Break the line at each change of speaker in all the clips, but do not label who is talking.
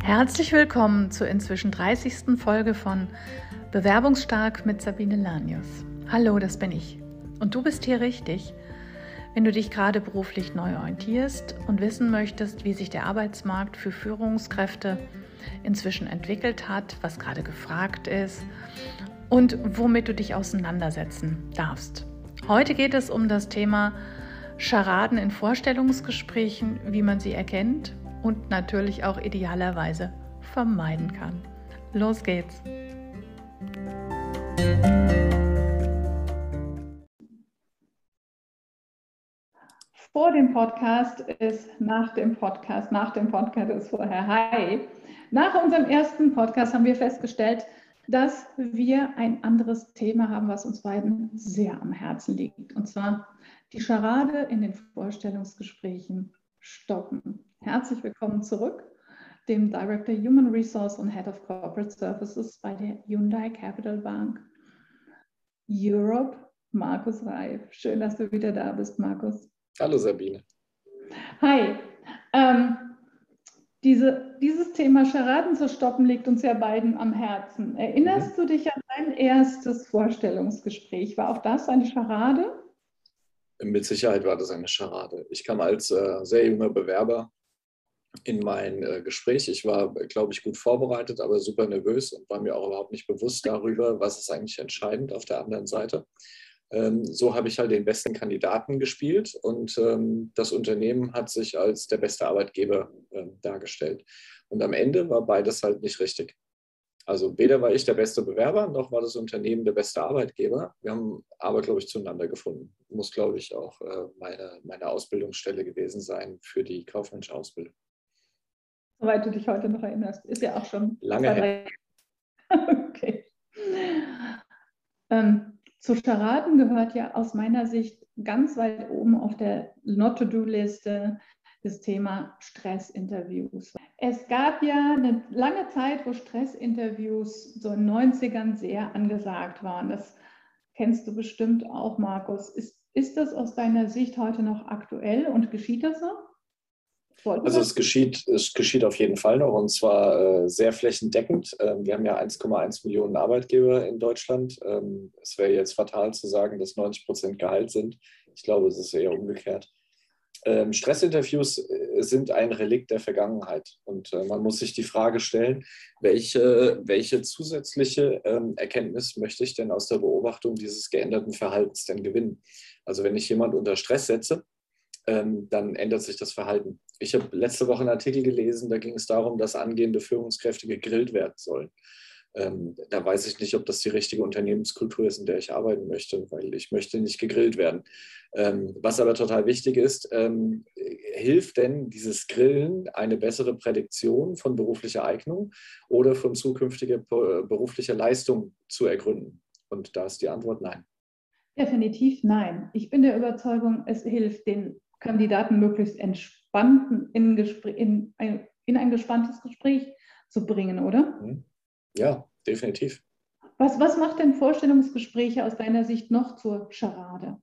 Herzlich willkommen zur inzwischen 30. Folge von Bewerbungsstark mit Sabine Lanius. Hallo, das bin ich. Und du bist hier richtig, wenn du dich gerade beruflich neu orientierst und wissen möchtest, wie sich der Arbeitsmarkt für Führungskräfte inzwischen entwickelt hat, was gerade gefragt ist und womit du dich auseinandersetzen darfst. Heute geht es um das Thema Scharaden in Vorstellungsgesprächen, wie man sie erkennt und natürlich auch idealerweise vermeiden kann. Los geht's! Vor dem Podcast ist nach dem Podcast ist vorher. Hi! Nach unserem ersten Podcast haben wir festgestellt, dass wir ein anderes Thema haben, was uns beiden sehr am Herzen liegt. Und zwar die Scharade in den Vorstellungsgesprächen stoppen. Herzlich willkommen zurück, dem Director Human Resource und Head of Corporate Services bei der Hyundai Capital Bank Europe, Markus Reif. Schön, dass du wieder da bist, Markus.
Hallo Sabine.
Hi. Dieses Thema Scharaden zu stoppen liegt uns ja beiden am Herzen. Erinnerst du dich an dein erstes Vorstellungsgespräch? War auch das eine Scharade?
Mit Sicherheit war das eine Scharade. Ich kam als sehr junger Bewerber in mein Gespräch. Ich war, glaube ich, gut vorbereitet, aber super nervös und war mir auch überhaupt nicht bewusst darüber, was ist eigentlich entscheidend auf der anderen Seite. So habe ich halt den besten Kandidaten gespielt und das Unternehmen hat sich als der beste Arbeitgeber dargestellt. Und am Ende war beides halt nicht richtig. Also weder war ich der beste Bewerber, noch war das Unternehmen der beste Arbeitgeber. Wir haben aber, glaube ich, zueinander gefunden. Muss, glaube ich, auch meine Ausbildungsstelle gewesen sein für die kaufmännische Ausbildung.
Soweit du dich heute noch erinnerst. Ist ja auch schon
lange her.
Okay. Zu Scharaden gehört ja aus meiner Sicht ganz weit oben auf der Not-to-Do-Liste das Thema Stressinterviews. Es gab ja eine lange Zeit, wo Stressinterviews so in den 90ern sehr angesagt waren. Das kennst du bestimmt auch, Markus. Ist das aus deiner Sicht heute noch aktuell und geschieht das so?
Also es geschieht auf jeden Fall noch und zwar sehr flächendeckend. Wir haben ja 1,1 Millionen Arbeitgeber in Deutschland. Es wäre jetzt fatal zu sagen, dass 90% Gehalt sind. Ich glaube, es ist eher umgekehrt. Stressinterviews sind ein Relikt der Vergangenheit und man muss sich die Frage stellen, welche zusätzliche Erkenntnis möchte ich denn aus der Beobachtung dieses geänderten Verhaltens denn gewinnen? Also wenn ich jemanden unter Stress setze, dann ändert sich das Verhalten. Ich habe letzte Woche einen Artikel gelesen, da ging es darum, dass angehende Führungskräfte gegrillt werden sollen. Da weiß ich nicht, ob das die richtige Unternehmenskultur ist, in der ich arbeiten möchte, weil ich möchte nicht gegrillt werden. Was aber total wichtig ist, hilft denn dieses Grillen eine bessere Prädiktion von beruflicher Eignung oder von zukünftiger beruflicher Leistung zu ergründen? Und da ist die Antwort nein.
Definitiv nein. Ich bin der Überzeugung, es hilft den Kandidaten möglichst entspannt in ein gespanntes Gespräch zu bringen, oder?
Ja, definitiv.
Was macht denn Vorstellungsgespräche aus deiner Sicht noch zur Scharade?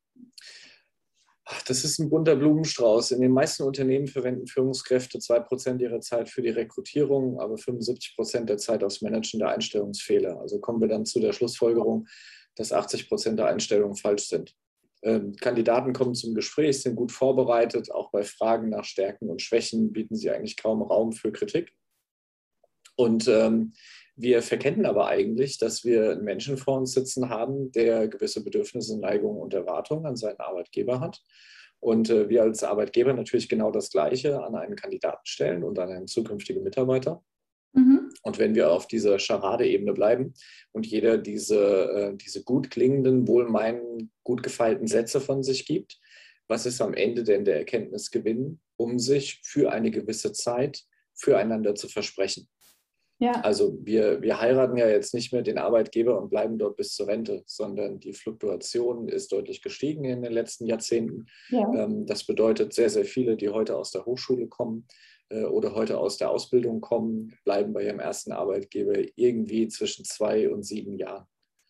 Das ist ein bunter Blumenstrauß. In den meisten Unternehmen verwenden Führungskräfte 2% ihrer Zeit für die Rekrutierung, aber 75% der Zeit aufs Managen der Einstellungsfehler. Also kommen wir dann zu der Schlussfolgerung, dass 80% der Einstellungen falsch sind. Kandidaten kommen zum Gespräch, sind gut vorbereitet, auch bei Fragen nach Stärken und Schwächen bieten sie eigentlich kaum Raum für Kritik. Und wir verkennen aber eigentlich, dass wir einen Menschen vor uns sitzen haben, der gewisse Bedürfnisse, Neigungen und Erwartungen an seinen Arbeitgeber hat. Und wir als Arbeitgeber natürlich genau das Gleiche an einen Kandidaten stellen und an einen zukünftigen Mitarbeiter. Und wenn wir auf dieser Scharade-Ebene bleiben und jeder diese gut klingenden, wohlmeinenden, gut gefeilten Sätze von sich gibt, was ist am Ende denn der Erkenntnisgewinn, um sich für eine gewisse Zeit füreinander zu versprechen? Ja. Also wir heiraten ja jetzt nicht mehr den Arbeitgeber und bleiben dort bis zur Rente, sondern die Fluktuation ist deutlich gestiegen in den letzten Jahrzehnten. Ja. Das bedeutet, sehr, sehr viele, die heute aus der Hochschule kommen oder heute aus der Ausbildung kommen, bleiben bei ihrem ersten Arbeitgeber irgendwie zwischen 2 und 7 Jahren.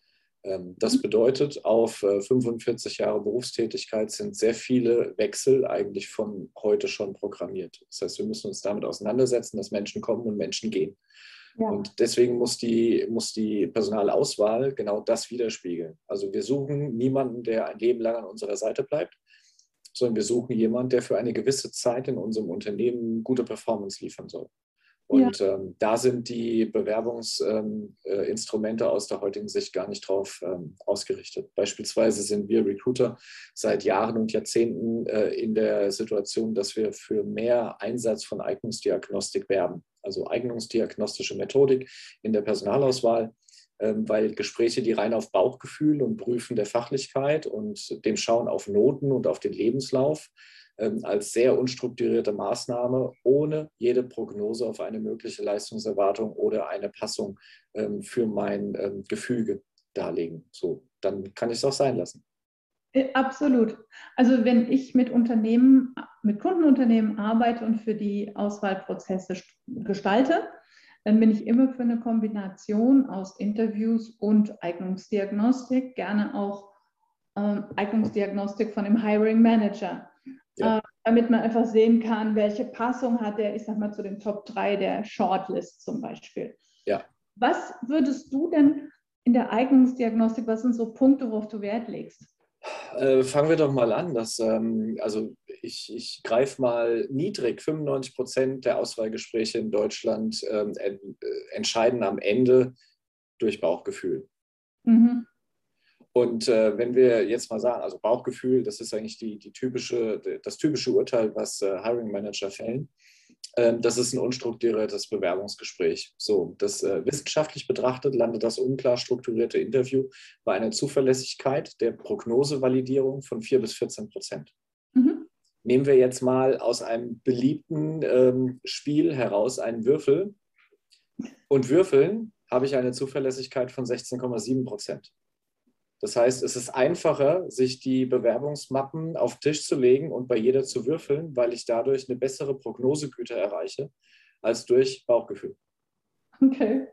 Das bedeutet, auf 45 Jahre Berufstätigkeit sind sehr viele Wechsel eigentlich von heute schon programmiert. Das heißt, wir müssen uns damit auseinandersetzen, dass Menschen kommen und Menschen gehen. Ja. Und deswegen muss die Personalauswahl genau das widerspiegeln. Also wir suchen niemanden, der ein Leben lang an unserer Seite bleibt, sondern wir suchen jemanden, der für eine gewisse Zeit in unserem Unternehmen gute Performance liefern soll. Und da sind die Bewerbungsinstrumente aus der heutigen Sicht gar nicht drauf ausgerichtet. Beispielsweise sind wir Recruiter seit Jahren und Jahrzehnten in der Situation, dass wir für mehr Einsatz von Eignungsdiagnostik werben. Also eignungsdiagnostische Methodik in der Personalauswahl, weil Gespräche, die rein auf Bauchgefühl und Prüfen der Fachlichkeit und dem Schauen auf Noten und auf den Lebenslauf als sehr unstrukturierte Maßnahme ohne jede Prognose auf eine mögliche Leistungserwartung oder eine Passung für mein Gefüge darlegen. So, dann kann ich es auch sein lassen.
Absolut. Also wenn ich mit Kundenunternehmen arbeite und für die Auswahlprozesse gestalte, dann bin ich immer für eine Kombination aus Interviews und Eignungsdiagnostik, gerne auch Eignungsdiagnostik von dem Hiring Manager. Ja. Damit man einfach sehen kann, welche Passung hat er, ich sag mal, zu den Top 3 der Shortlist zum Beispiel.
Ja.
Was würdest du denn in der Eignungsdiagnostik, was sind so Punkte, worauf du Wert legst?
Fangen wir doch mal an. Also ich greife mal niedrig. 95% der Auswahlgespräche in Deutschland entscheiden am Ende durch Bauchgefühl. Mhm. Und wenn wir jetzt mal sagen, also Bauchgefühl, das ist eigentlich das typische Urteil, was Hiring Manager fällen. Das ist ein unstrukturiertes Bewerbungsgespräch. So, das wissenschaftlich betrachtet landet das unklar strukturierte Interview bei einer Zuverlässigkeit der Prognosevalidierung von 4 bis 14%. Mhm. Nehmen wir jetzt mal aus einem beliebten Spiel heraus einen Würfel. Und würfeln habe ich eine Zuverlässigkeit von 16,7%. Das heißt, es ist einfacher, sich die Bewerbungsmappen auf den Tisch zu legen und bei jeder zu würfeln, weil ich dadurch eine bessere Prognosegüte erreiche, als durch Bauchgefühl.
Okay.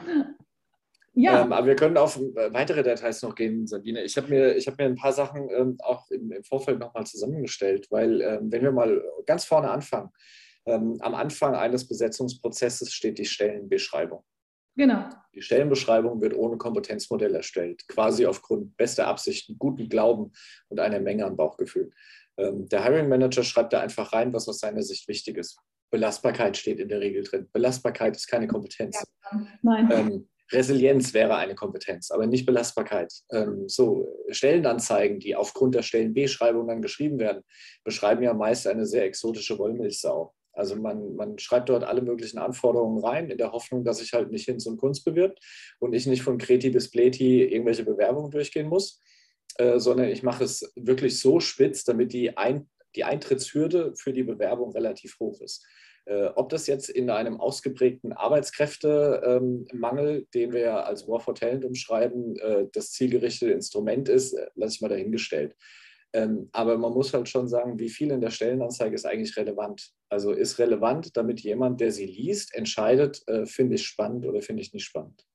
Ja.
Aber wir können auf weitere Details noch gehen, Sabine. Ich habe mir ein paar Sachen auch im Vorfeld nochmal zusammengestellt, weil wenn wir mal ganz vorne anfangen, am Anfang eines Besetzungsprozesses steht die Stellenbeschreibung.
Genau.
Die Stellenbeschreibung wird ohne Kompetenzmodell erstellt, quasi aufgrund bester Absichten, guten Glauben und einer Menge an Bauchgefühl. Der Hiring Manager schreibt da einfach rein, was aus seiner Sicht wichtig ist. Belastbarkeit steht in der Regel drin. Belastbarkeit ist keine Kompetenz.
Ja, nein.
Resilienz wäre eine Kompetenz, aber nicht Belastbarkeit. So Stellenanzeigen, die aufgrund der Stellenbeschreibung dann geschrieben werden, beschreiben ja meist eine sehr exotische Wollmilchsau. Also man schreibt dort alle möglichen Anforderungen rein, in der Hoffnung, dass sich halt nicht Hinz und Kunst bewirbt und ich nicht von Kreti bis Pleti irgendwelche Bewerbungen durchgehen muss, sondern ich mache es wirklich so spitz, damit die Eintrittshürde für die Bewerbung relativ hoch ist. Ob das jetzt in einem ausgeprägten Arbeitskräftemangel, den wir ja als War for Talent umschreiben, das zielgerichtete Instrument ist, lasse ich mal dahingestellt. Aber man muss halt schon sagen, wie viel in der Stellenanzeige ist eigentlich relevant. Also ist relevant, damit jemand, der sie liest, entscheidet, finde ich spannend oder finde ich nicht spannend.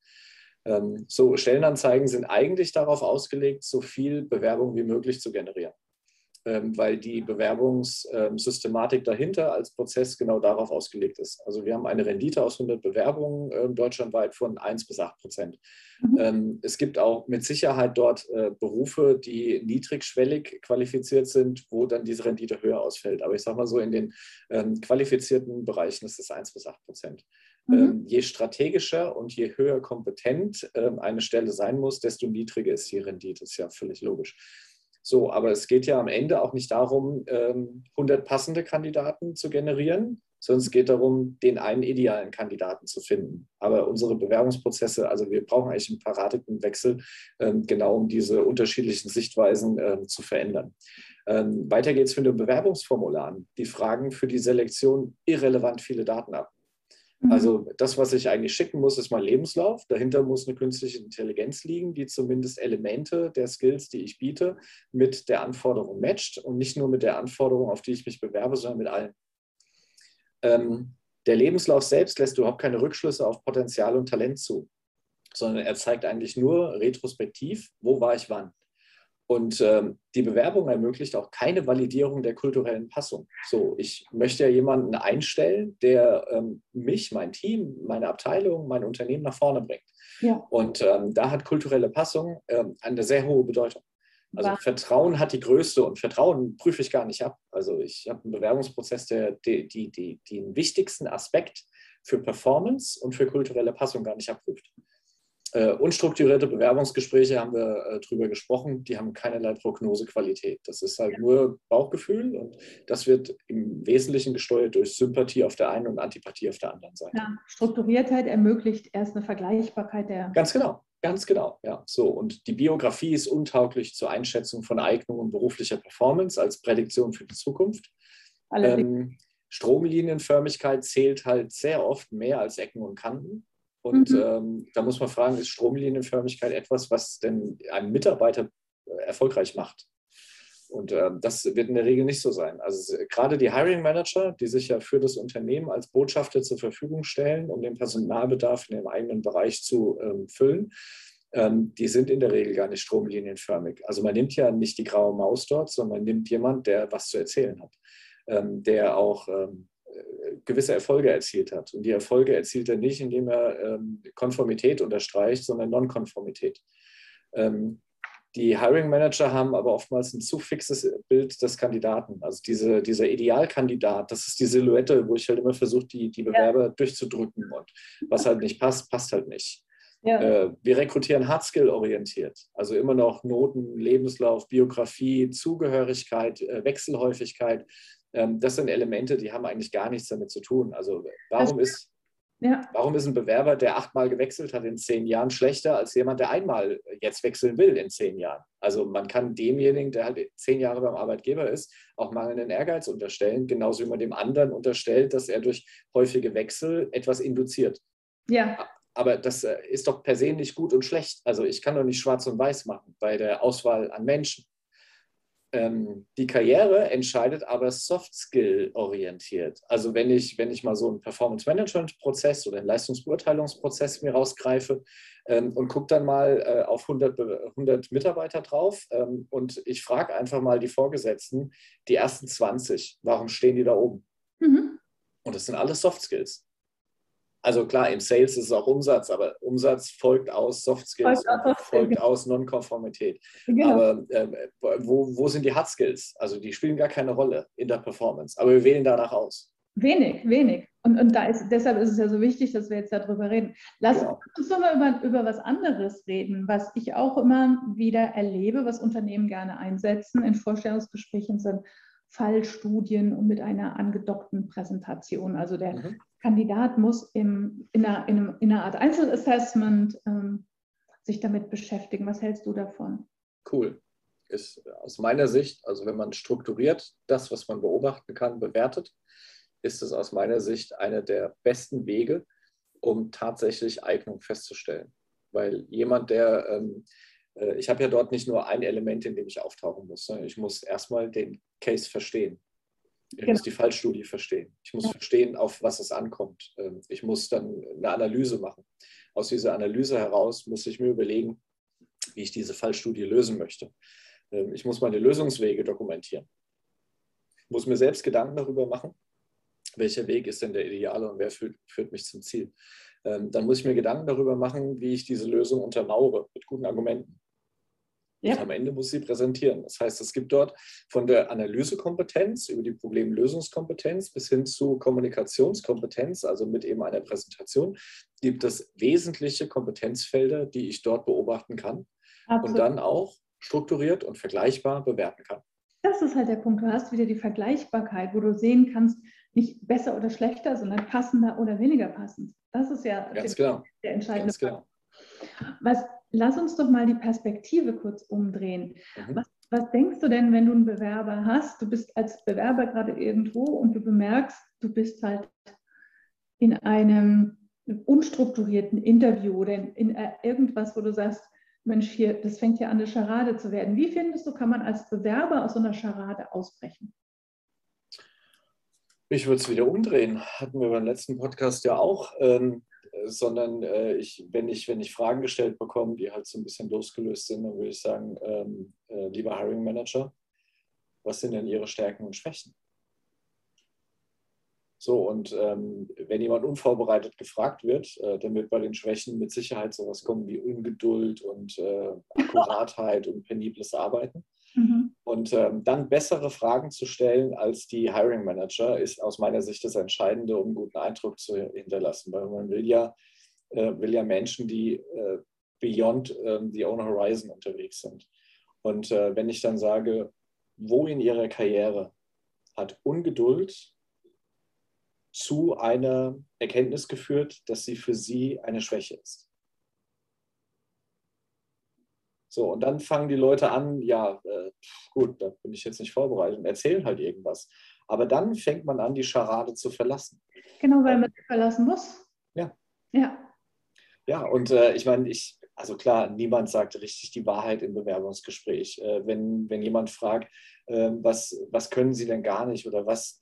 So Stellenanzeigen sind eigentlich darauf ausgelegt, so viel Bewerbung wie möglich zu generieren. Weil die Bewerbungssystematik dahinter als Prozess genau darauf ausgelegt ist. Also wir haben eine Rendite aus 100 Bewerbungen deutschlandweit von 1 bis 8%. Mhm. Es gibt auch mit Sicherheit dort Berufe, die niedrigschwellig qualifiziert sind, wo dann diese Rendite höher ausfällt. Aber ich sage mal so, in den qualifizierten Bereichen ist es 1 bis 8%. Mhm. Je strategischer und je höher kompetent eine Stelle sein muss, desto niedriger ist die Rendite. Das ist ja völlig logisch. So, aber es geht ja am Ende auch nicht darum, 100 passende Kandidaten zu generieren, sondern es geht darum, den einen idealen Kandidaten zu finden. Aber unsere Bewerbungsprozesse, also wir brauchen eigentlich einen Paradigmenwechsel, genau um diese unterschiedlichen Sichtweisen zu verändern. Weiter geht es mit den Bewerbungsformularen. Die fragen für die Selektion irrelevant viele Daten ab. Also das, was ich eigentlich schicken muss, ist mein Lebenslauf. Dahinter muss eine künstliche Intelligenz liegen, die zumindest Elemente der Skills, die ich biete, mit der Anforderung matcht und nicht nur mit der Anforderung, auf die ich mich bewerbe, sondern mit allen. Der Lebenslauf selbst lässt überhaupt keine Rückschlüsse auf Potenzial und Talent zu. sondern er zeigt eigentlich nur retrospektiv, wo war ich wann. Und die Bewerbung ermöglicht auch keine Validierung der kulturellen Passung. So, ich möchte ja jemanden einstellen, der mich, mein Team, meine Abteilung, mein Unternehmen nach vorne bringt.
Ja.
Und da hat kulturelle Passung eine sehr hohe Bedeutung. Also Vertrauen hat die größte und Vertrauen prüfe ich gar nicht ab. Also ich habe einen Bewerbungsprozess, der den wichtigsten Aspekt für Performance und für kulturelle Passung gar nicht abprüft. Unstrukturierte Bewerbungsgespräche haben wir drüber gesprochen, die haben keinerlei Prognosequalität. Das ist halt nur Bauchgefühl und das wird im Wesentlichen gesteuert durch Sympathie auf der einen und Antipathie auf der anderen Seite.
Ja, Strukturiertheit ermöglicht erst eine Vergleichbarkeit der...
Ganz genau, ja. So, und die Biografie ist untauglich zur Einschätzung von Eignung und beruflicher Performance als Prädiktion für die Zukunft. Stromlinienförmigkeit zählt halt sehr oft mehr als Ecken und Kanten. Und da muss man fragen, ist Stromlinienförmigkeit etwas, was denn einen Mitarbeiter erfolgreich macht? Und das wird in der Regel nicht so sein. Also gerade die Hiring Manager, die sich ja für das Unternehmen als Botschafter zur Verfügung stellen, um den Personalbedarf in dem eigenen Bereich zu füllen, die sind in der Regel gar nicht stromlinienförmig. Also man nimmt ja nicht die graue Maus dort, sondern man nimmt jemanden, der was zu erzählen hat, der auch gewisse Erfolge erzielt hat. Und die Erfolge erzielt er nicht, indem er Konformität unterstreicht, sondern Nonkonformität. Die Hiring Manager haben aber oftmals ein zu fixes Bild des Kandidaten. Also dieser Idealkandidat, das ist die Silhouette, wo ich halt immer versuche, die Bewerber durchzudrücken. Und was halt nicht passt, passt halt nicht. Ja. Wir rekrutieren Hardskill-orientiert. Also immer noch Noten, Lebenslauf, Biografie, Zugehörigkeit, Wechselhäufigkeit. Das sind Elemente, die haben eigentlich gar nichts damit zu tun. Also warum ist ein Bewerber, der 8-mal gewechselt hat in 10 Jahren, schlechter als jemand, der einmal jetzt wechseln will in 10 Jahren? Also man kann demjenigen, der halt 10 Jahre beim Arbeitgeber ist, auch mangelnden Ehrgeiz unterstellen, genauso wie man dem anderen unterstellt, dass er durch häufige Wechsel etwas induziert.
Ja.
Aber das ist doch per se nicht gut und schlecht. Also ich kann doch nicht schwarz und weiß machen bei der Auswahl an Menschen. Die Karriere entscheidet aber Soft-Skill-orientiert. Also wenn ich mal so einen Performance-Management-Prozess oder einen Leistungsbeurteilungsprozess mir rausgreife und gucke dann mal auf 100 Mitarbeiter drauf und ich frage einfach mal die Vorgesetzten, die ersten 20, warum stehen die da oben? Und das sind alles Soft-Skills. Also klar, im Sales ist es auch Umsatz, aber Umsatz folgt aus Soft Skills und folgt aus Non-Konformität. Genau. Aber wo sind die Hard Skills? Also die spielen gar keine Rolle in der Performance, aber wir wählen danach aus.
Wenig. Und deshalb ist es ja so wichtig, dass wir jetzt darüber reden. Lass uns doch mal über was anderes reden, was ich auch immer wieder erlebe, was Unternehmen gerne einsetzen in Vorstellungsgesprächen, sind Fallstudien und mit einer angedockten Präsentation. Also der Kandidat muss in einer Art Einzelassessment sich damit beschäftigen. Was hältst du davon?
Cool. Ist aus meiner Sicht, also wenn man strukturiert das, was man beobachten kann, bewertet, ist es aus meiner Sicht einer der besten Wege, um tatsächlich Eignung festzustellen. Weil jemand, ich habe ja dort nicht nur ein Element, in dem ich auftauchen muss, sondern ich muss erstmal den Case verstehen. Ich muss die Fallstudie verstehen. Ich muss verstehen, auf was es ankommt. Ich muss dann eine Analyse machen. Aus dieser Analyse heraus muss ich mir überlegen, wie ich diese Fallstudie lösen möchte. Ich muss meine Lösungswege dokumentieren. Ich muss mir selbst Gedanken darüber machen, welcher Weg ist denn der ideale und wer führt mich zum Ziel. Dann muss ich mir Gedanken darüber machen, wie ich diese Lösung untermauere mit guten Argumenten. Und am Ende muss sie präsentieren. Das heißt, es gibt dort von der Analysekompetenz über die Problemlösungskompetenz bis hin zu Kommunikationskompetenz, also mit eben einer Präsentation, gibt es wesentliche Kompetenzfelder, die ich dort beobachten kann. Absolut. Und dann auch strukturiert und vergleichbar bewerten kann.
Das ist halt der Punkt. Du hast wieder die Vergleichbarkeit, wo du sehen kannst, nicht besser oder schlechter, sondern passender oder weniger passend. Das ist ja der entscheidende Punkt. Lass uns doch mal die Perspektive kurz umdrehen. Was denkst du denn, wenn du einen Bewerber hast? Du bist als Bewerber gerade irgendwo und du bemerkst, du bist halt in einem unstrukturierten Interview oder in irgendwas, wo du sagst, Mensch, das fängt ja an, eine Scharade zu werden. Wie findest du, kann man als Bewerber aus so einer Scharade ausbrechen?
Ich würde es wieder umdrehen. Hatten wir beim letzten Podcast ja auch. sondern wenn ich Fragen gestellt bekomme, die halt so ein bisschen losgelöst sind, dann würde ich sagen, lieber Hiring Manager, was sind denn Ihre Stärken und Schwächen? So, und wenn jemand unvorbereitet gefragt wird, dann wird bei den Schwächen mit Sicherheit sowas kommen wie Ungeduld und Akkuratheit und penibles Arbeiten.
Mhm.
Und dann bessere Fragen zu stellen als die Hiring Manager ist aus meiner Sicht das Entscheidende, um einen guten Eindruck zu hinterlassen. Weil man will ja Menschen, die beyond the own horizon unterwegs sind. Und wenn ich dann sage, wo in ihrer Karriere hat Ungeduld zu einer Erkenntnis geführt, dass sie für sie eine Schwäche ist. So, und dann fangen die Leute an, ja, gut, da bin ich jetzt nicht vorbereitet und erzählen halt irgendwas. Aber dann fängt man an, die Scharade zu verlassen.
Genau, weil man sie verlassen muss.
Ja.
Ja.
Ja, und ich meine, also klar, niemand sagt richtig die Wahrheit im Bewerbungsgespräch. Wenn jemand fragt, was können Sie denn gar nicht oder was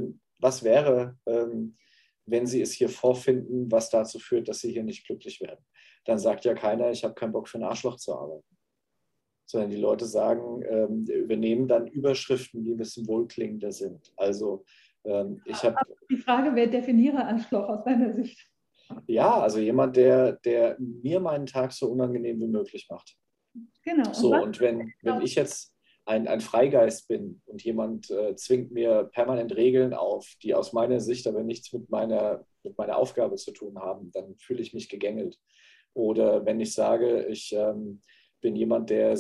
wäre, wenn Sie es hier vorfinden, was dazu führt, dass Sie hier nicht glücklich werden, dann sagt ja keiner, ich habe keinen Bock für ein Arschloch zu arbeiten. Sondern die Leute sagen, übernehmen dann Überschriften, die ein bisschen wohlklingender sind. Also ich habe...
Die Frage, wer definiere Arschloch aus deiner Sicht?
Ja, also jemand, der mir meinen Tag so unangenehm wie möglich macht.
Genau.
So, und wenn ich jetzt ein Freigeist bin und jemand zwingt mir permanent Regeln auf, die aus meiner Sicht aber nichts mit meiner Aufgabe zu tun haben, dann fühle ich mich gegängelt. Oder wenn ich sage, ich bin jemand, der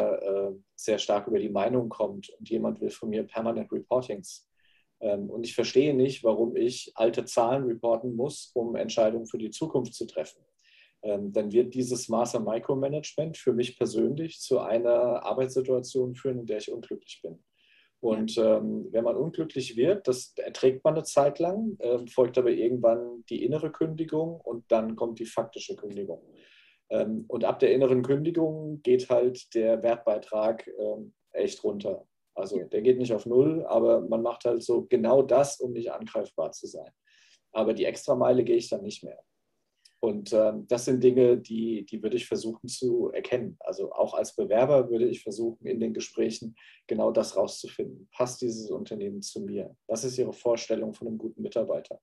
sehr stark über die Meinung kommt und jemand will von mir permanent Reportings. Und ich verstehe nicht, warum ich alte Zahlen reporten muss, um Entscheidungen für die Zukunft zu treffen. Dann wird dieses Maß an Micromanagement für mich persönlich zu einer Arbeitssituation führen, in der ich unglücklich bin. Und wenn man unglücklich wird, das erträgt man eine Zeit lang, folgt aber irgendwann die innere Kündigung und dann kommt die faktische Kündigung. Und ab der inneren Kündigung geht halt der Wertbeitrag echt runter. Also der geht nicht auf null, aber man macht halt so genau das, um nicht angreifbar zu sein. Aber die Extrameile gehe ich dann nicht mehr. Und das sind Dinge, die würde ich versuchen zu erkennen. Also auch als Bewerber würde ich versuchen, in den Gesprächen genau das rauszufinden. Passt dieses Unternehmen zu mir? Was ist Ihre Vorstellung von einem guten Mitarbeiter?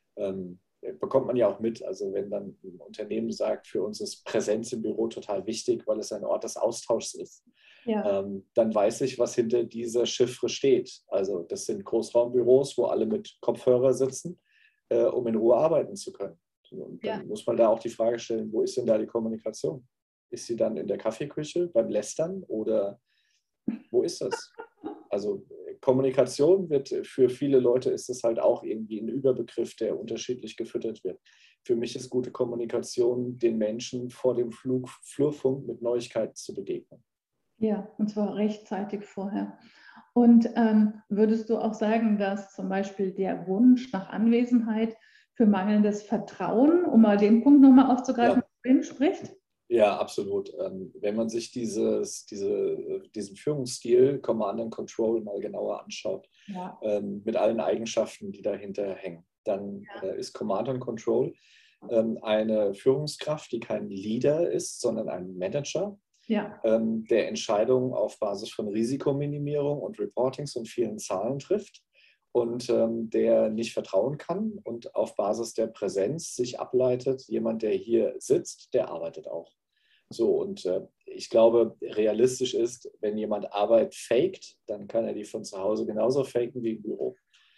Bekommt man ja auch mit. Also wenn dann ein Unternehmen sagt, für uns ist Präsenz im Büro total wichtig, weil es ein Ort des Austauschs ist.
Ja.
Dann weiß ich, was hinter dieser Chiffre steht. Also das sind Großraumbüros, wo alle mit Kopfhörer sitzen, um in Ruhe arbeiten zu können. Und dann muss man da auch die Frage stellen, wo ist denn da die Kommunikation? Ist sie dann in der Kaffeeküche beim Lästern oder wo ist das? Also Kommunikation wird für viele Leute ist es halt auch irgendwie ein Überbegriff, der unterschiedlich gefüttert wird. Für mich ist gute Kommunikation, den Menschen vor dem Flurfunk mit Neuigkeiten zu begegnen.
Ja, und zwar rechtzeitig vorher. Und würdest du auch sagen, dass zum Beispiel der Wunsch nach Anwesenheit für mangelndes Vertrauen, um mal den Punkt nochmal aufzugreifen, spricht?
Ja, absolut. Wenn man sich diesen Führungsstil Command and Control mal genauer anschaut, mit allen Eigenschaften, die dahinter hängen, dann ist Command and Control eine Führungskraft, die kein Leader ist, sondern ein Manager, der Entscheidungen auf Basis von Risikominimierung und Reportings und vielen Zahlen trifft und der nicht vertrauen kann und auf Basis der Präsenz sich ableitet, jemand, der hier sitzt, der arbeitet auch. So, und ich glaube, realistisch ist, wenn jemand Arbeit faked, dann kann er die von zu Hause genauso faken wie im Büro.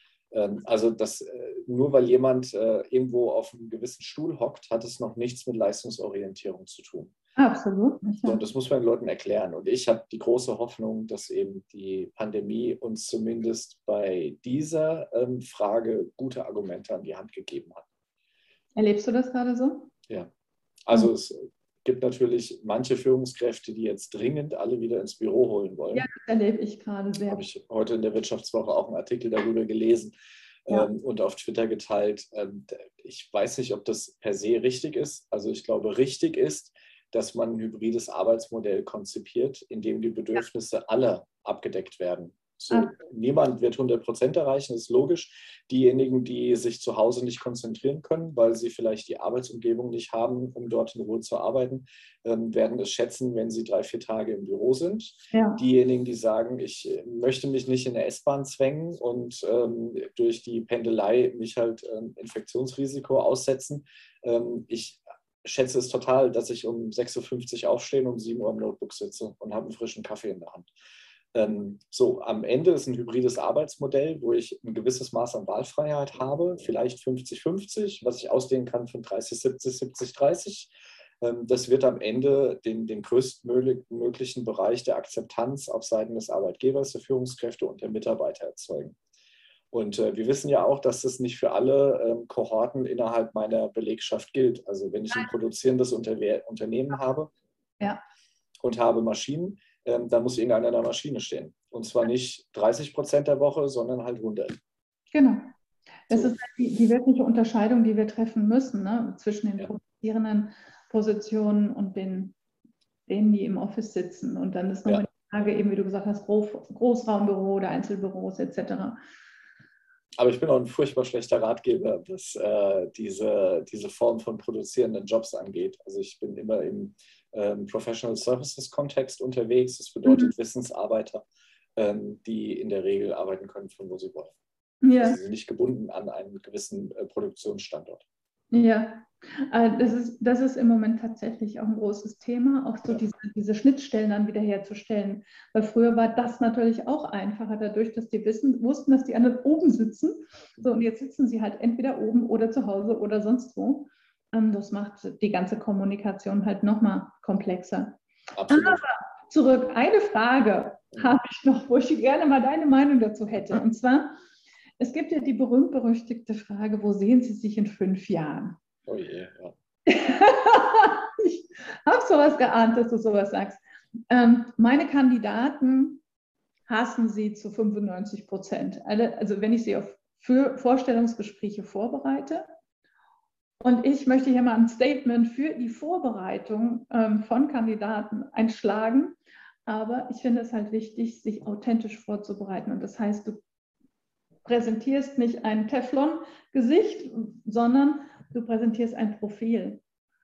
Also nur weil jemand irgendwo auf einem gewissen Stuhl hockt, hat es noch nichts mit Leistungsorientierung zu tun.
Absolut nicht.
So, und das muss man den Leuten erklären. Und ich habe die große Hoffnung, dass eben die Pandemie uns zumindest bei dieser Frage gute Argumente an die Hand gegeben hat.
Erlebst du das gerade so?
Ja, also es gibt natürlich manche Führungskräfte, die jetzt dringend alle wieder ins Büro holen wollen.
Ja, das erlebe ich gerade sehr.
Habe ich heute in der Wirtschaftswoche auch einen Artikel darüber gelesen und auf Twitter geteilt. Ich weiß nicht, ob das per se richtig ist. Also ich glaube, richtig ist, dass man ein hybrides Arbeitsmodell konzipiert, in dem die Bedürfnisse aller abgedeckt werden. So, niemand wird 100% erreichen, das ist logisch. Diejenigen, die sich zu Hause nicht konzentrieren können, weil sie vielleicht die Arbeitsumgebung nicht haben, um dort in Ruhe zu arbeiten, werden es schätzen, wenn sie 3-4 Tage im Büro sind.
Ja.
Diejenigen, die sagen, ich möchte mich nicht in der S-Bahn zwängen und durch die Pendelei mich halt Infektionsrisiko aussetzen. Ich schätze es total, dass ich um 6:50 Uhr aufstehe und um 7 Uhr am Notebook sitze und habe einen frischen Kaffee in der Hand. So, am Ende ist ein hybrides Arbeitsmodell, wo ich ein gewisses Maß an Wahlfreiheit habe, vielleicht 50-50, was ich ausdehnen kann von 30-70, 70-30. Das wird am Ende den größtmöglichen Bereich der Akzeptanz auf Seiten des Arbeitgebers, der Führungskräfte und der Mitarbeiter erzeugen. Und wir wissen ja auch, dass das nicht für alle Kohorten innerhalb meiner Belegschaft gilt. Also wenn ich ein produzierendes Unternehmen habe und habe Maschinen, da muss irgendeiner an der Maschine stehen. Und zwar nicht 30% der Woche, sondern halt 100.
Genau. Das ist halt die wirkliche Unterscheidung, die wir treffen müssen, ne? Zwischen den produzierenden Positionen und denen, die im Office sitzen. Und dann ist nochmal die Frage, eben wie du gesagt hast, Großraumbüro oder Einzelbüros etc.
Aber ich bin auch ein furchtbar schlechter Ratgeber, was diese Form von produzierenden Jobs angeht. Also ich bin immer im Professional Services Kontext unterwegs. Das bedeutet Wissensarbeiter, die in der Regel arbeiten können, von wo sie wollen.
Ja.
Also sie sind nicht gebunden an einen gewissen Produktionsstandort.
Ja, das ist im Moment tatsächlich auch ein großes Thema, auch so diese Schnittstellen dann wieder herzustellen. Weil früher war das natürlich auch einfacher, dadurch, dass die wussten, dass die anderen oben sitzen. So, und jetzt sitzen sie halt entweder oben oder zu Hause oder sonst wo. Das macht die ganze Kommunikation halt nochmal komplexer.
Absolut.
Aber zurück, eine Frage habe ich noch, wo ich gerne mal deine Meinung dazu hätte. Und zwar, es gibt ja die berühmt-berüchtigte Frage, wo sehen Sie sich in 5 Jahren?
Oh je, ja.
Ich habe sowas geahnt, dass du sowas sagst. Meine Kandidaten hassen sie zu 95%. Also wenn ich sie auf Vorstellungsgespräche vorbereite. Und ich möchte hier mal ein Statement für die Vorbereitung von Kandidaten einschlagen. Aber ich finde es halt wichtig, sich authentisch vorzubereiten. Und das heißt, du präsentierst nicht ein Teflon-Gesicht, sondern du präsentierst ein Profil.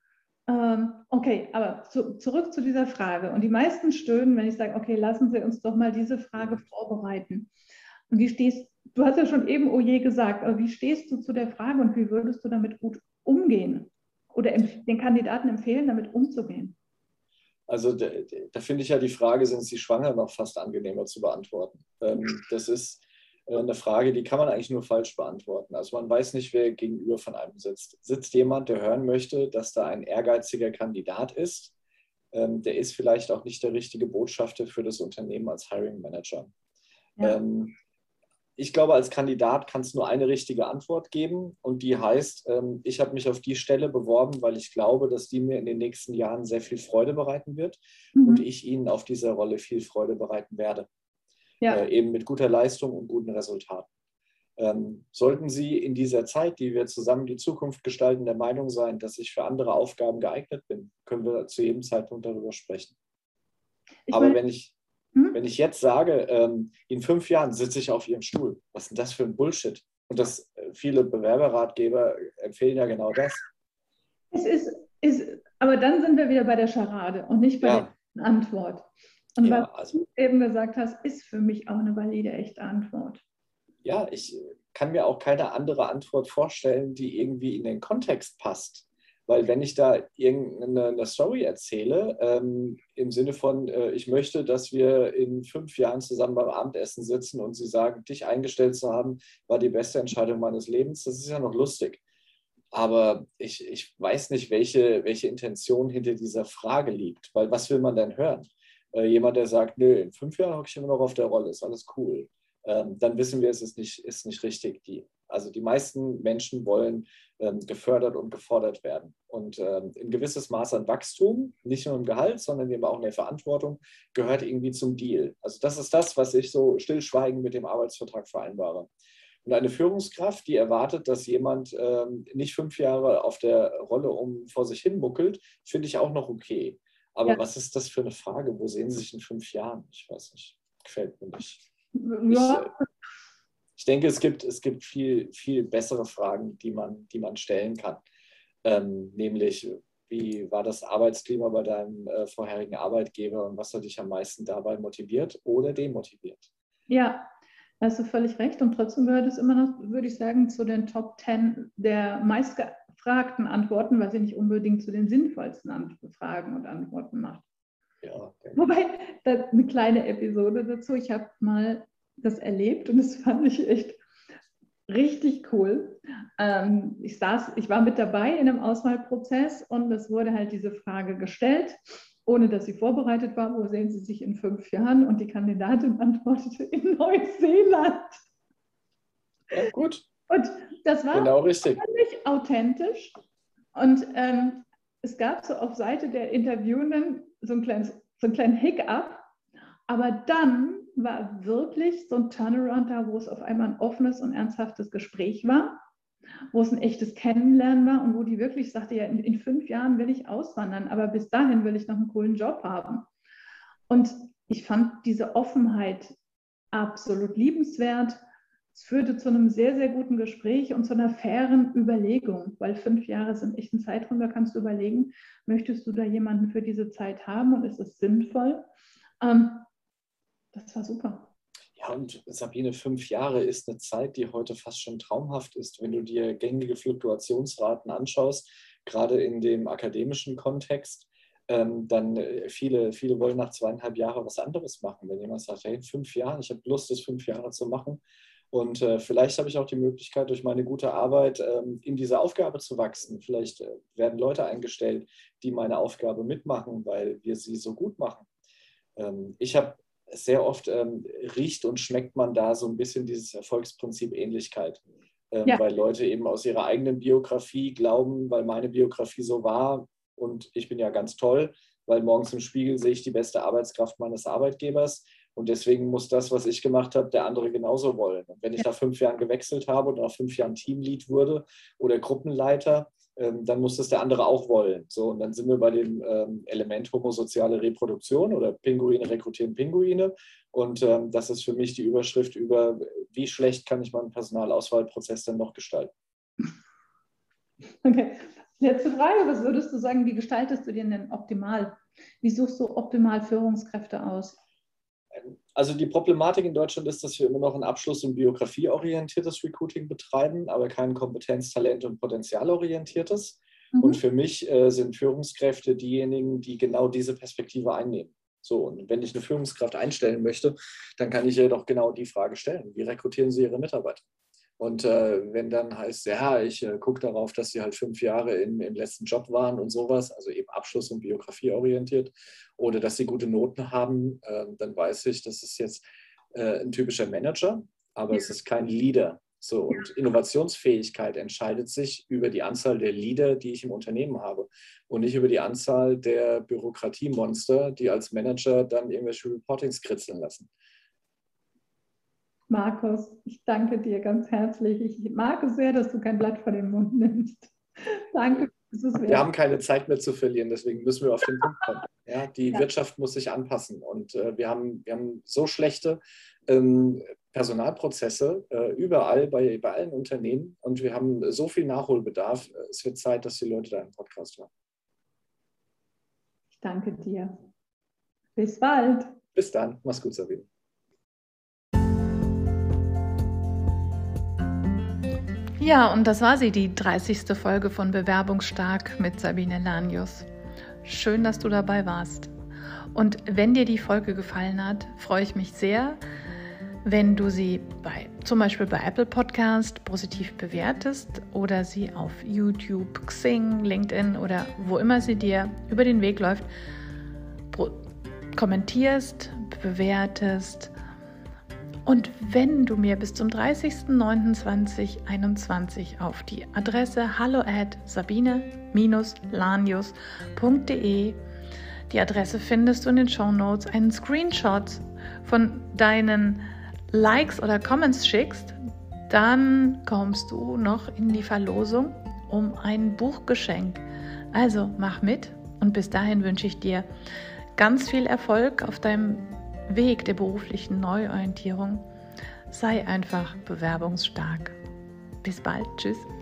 Okay, aber zurück zu dieser Frage. Und die meisten stöhnen, wenn ich sage, okay, lassen Sie uns doch mal diese Frage vorbereiten. Und du hast ja schon eben oh je gesagt, aber wie stehst du zu der Frage und wie würdest du damit gut umgehen? Oder den Kandidaten empfehlen, damit umzugehen?
Also da finde ich ja die Frage, sind Sie schwanger, noch fast angenehmer zu beantworten. Das ist eine Frage, die kann man eigentlich nur falsch beantworten. Also man weiß nicht, wer gegenüber von einem sitzt. Sitzt jemand, der hören möchte, dass da ein ehrgeiziger Kandidat ist, der ist vielleicht auch nicht der richtige Botschafter für das Unternehmen als Hiring Manager. Ja. Ich glaube, als Kandidat kann es nur eine richtige Antwort geben und die heißt, ich habe mich auf die Stelle beworben, weil ich glaube, dass die mir in den nächsten Jahren sehr viel Freude bereiten wird und ich Ihnen auf dieser Rolle viel Freude bereiten werde. Ja. Eben mit guter Leistung und guten Resultaten. Sollten Sie in dieser Zeit, die wir zusammen die Zukunft gestalten, der Meinung sein, dass ich für andere Aufgaben geeignet bin, können wir zu jedem Zeitpunkt darüber sprechen. Aber wenn ich jetzt sage, in 5 Jahren sitze ich auf Ihrem Stuhl, was ist denn das für ein Bullshit? Und das viele Bewerberratgeber empfehlen ja genau das.
Aber dann sind wir wieder bei der Scharade und nicht bei der Antwort. Und was du eben gesagt hast, ist für mich auch eine valide, echte Antwort.
Ja, ich kann mir auch keine andere Antwort vorstellen, die irgendwie in den Kontext passt. Weil wenn ich da irgendeine Story erzähle, im Sinne von, ich möchte, dass wir in 5 Jahren zusammen beim Abendessen sitzen und sie sagen, dich eingestellt zu haben, war die beste Entscheidung meines Lebens, das ist ja noch lustig. Aber ich weiß nicht, welche Intention hinter dieser Frage liegt. Weil was will man denn hören? Jemand, der sagt, nö, in 5 Jahren hocke ich immer noch auf der Rolle, ist alles cool. Dann wissen wir, es ist nicht richtig. Also die meisten Menschen wollen gefördert und gefordert werden. Und ein gewisses Maß an Wachstum, nicht nur im Gehalt, sondern eben auch in der Verantwortung, gehört irgendwie zum Deal. Also das ist das, was ich so stillschweigend mit dem Arbeitsvertrag vereinbare. Und eine Führungskraft, die erwartet, dass jemand nicht 5 Jahre auf der Rolle vor sich hin muckelt, finde ich auch noch okay. Aber was ist das für eine Frage? Wo sehen Sie sich in 5 Jahren? Ich weiß nicht. Gefällt mir nicht.
Ja.
Ich denke, es gibt viel, viel bessere Fragen, die man stellen kann. Nämlich, wie war das Arbeitsklima bei deinem vorherigen Arbeitgeber und was hat dich am meisten dabei motiviert oder demotiviert?
Ja, da hast du völlig recht. Und trotzdem gehört es immer noch, würde ich sagen, zu den Top 10 der meistgefragten Antworten, was sie nicht unbedingt zu den sinnvollsten Fragen und Antworten macht.
Ja,
wobei, eine kleine Episode dazu. Ich habe mal das erlebt und das fand ich echt richtig cool. Ich war mit dabei in einem Auswahlprozess und es wurde halt diese Frage gestellt, ohne dass sie vorbereitet war: Wo sehen Sie sich in 5 Jahren? Und die Kandidatin antwortete: In Neuseeland.
Ja, gut.
Und das war
genau richtig.
völlig authentisch. Und es gab so auf Seite der Interviewenden so einen kleinen Hiccup. Aber dann war wirklich so ein Turnaround da, wo es auf einmal ein offenes und ernsthaftes Gespräch war, wo es ein echtes Kennenlernen war und wo die wirklich sagte: Ja, in 5 Jahren will ich auswandern, aber bis dahin will ich noch einen coolen Job haben. Und ich fand diese Offenheit absolut liebenswert. Es führte zu einem sehr, sehr guten Gespräch und zu einer fairen Überlegung, weil 5 Jahre sind echt ein Zeitraum, da kannst du überlegen, möchtest du da jemanden für diese Zeit haben und ist es sinnvoll? Das war super.
Ja, und Sabine, 5 Jahre ist eine Zeit, die heute fast schon traumhaft ist. Wenn du dir gängige Fluktuationsraten anschaust, gerade in dem akademischen Kontext, dann viele wollen nach 2,5 Jahren was anderes machen. Wenn jemand sagt: Hey, in 5 Jahren, ich habe Lust, das 5 Jahre zu machen und vielleicht habe ich auch die Möglichkeit, durch meine gute Arbeit in diese Aufgabe zu wachsen. Vielleicht werden Leute eingestellt, die meine Aufgabe mitmachen, weil wir sie so gut machen. Ich habe sehr oft riecht und schmeckt man da so ein bisschen dieses Erfolgsprinzip Ähnlichkeit,
Ja.
weil Leute eben aus ihrer eigenen Biografie glauben, weil meine Biografie so war und ich bin ja ganz toll, weil morgens im Spiegel sehe ich die beste Arbeitskraft meines Arbeitgebers und deswegen muss das, was ich gemacht habe, der andere genauso wollen. Und wenn ich nach 5 Jahren gewechselt habe und nach 5 Jahren Teamlead wurde oder Gruppenleiter, dann muss das der andere auch wollen. So, und dann sind wir bei dem Element homosoziale Reproduktion oder Pinguine rekrutieren Pinguine. Und das ist für mich die Überschrift über, wie schlecht kann ich meinen Personalauswahlprozess denn noch gestalten.
Okay, letzte Frage. Was würdest du sagen, wie gestaltest du den denn optimal? Wie suchst du optimal Führungskräfte aus?
Also die Problematik in Deutschland ist, dass wir immer noch ein Abschluss- und biografieorientiertes Recruiting betreiben, aber kein Kompetenz-, Talent- und Potenzialorientiertes. Und für mich sind Führungskräfte diejenigen, die genau diese Perspektive einnehmen. So, und wenn ich eine Führungskraft einstellen möchte, dann kann ich ihr doch genau die Frage stellen: Wie rekrutieren Sie Ihre Mitarbeiter? Und wenn dann heißt, ja, ich gucke darauf, dass sie halt 5 Jahre im letzten Job waren und sowas, also eben Abschluss- und Biografie orientiert, oder dass sie gute Noten haben, dann weiß ich, das ist jetzt ein typischer Manager, aber es ist kein Leader. So, und Innovationsfähigkeit entscheidet sich über die Anzahl der Leader, die ich im Unternehmen habe und nicht über die Anzahl der Bürokratiemonster, die als Manager dann irgendwelche Reportings kritzeln lassen.
Markus, ich danke dir ganz herzlich. Ich mag es sehr, dass du kein Blatt vor den Mund nimmst. Danke.
Wir haben keine Zeit mehr zu verlieren, deswegen müssen wir auf den Punkt kommen. Ja, die Wirtschaft muss sich anpassen und wir haben so schlechte Personalprozesse überall bei allen Unternehmen und wir haben so viel Nachholbedarf. Es wird Zeit, dass die Leute da einen Podcast hören.
Ich danke dir. Bis bald.
Bis dann. Mach's gut, Sabine.
Ja, und das war sie, die 30. Folge von Bewerbungsstark mit Sabine Lanius. Schön, dass du dabei warst. Und wenn dir die Folge gefallen hat, freue ich mich sehr, wenn du sie zum Beispiel bei Apple Podcast positiv bewertest oder sie auf YouTube, Xing, LinkedIn oder wo immer sie dir über den Weg läuft, kommentierst, bewertest. Und wenn du mir bis zum 30.09.2021 auf die Adresse hallo@sabine-lanius.de, die Adresse findest du in den Shownotes, einen Screenshot von deinen Likes oder Comments schickst, dann kommst du noch in die Verlosung um ein Buchgeschenk. Also mach mit und bis dahin wünsche ich dir ganz viel Erfolg auf deinem Weg der beruflichen Neuorientierung sei einfach bewerbungsstark. Bis bald, tschüss.